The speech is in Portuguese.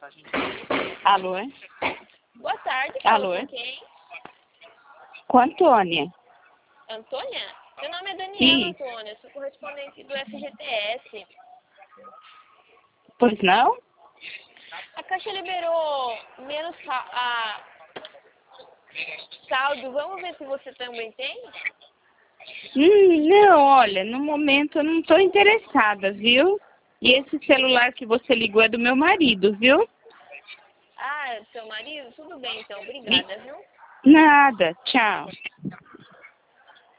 Alô, hein? Boa tarde, Alô, falo com quem? Com a Antônia. Antônia? Meu nome é Daniela, Isso. Antônia, sou correspondente do FGTS. Pois não? A Caixa liberou menos saldo, vamos ver se você também tem? Não, olha, no momento eu não estou interessada, viu? E esse celular que você ligou é do meu marido, viu? Ah, é do seu marido? Tudo bem, então, obrigada, viu? Nada, tchau.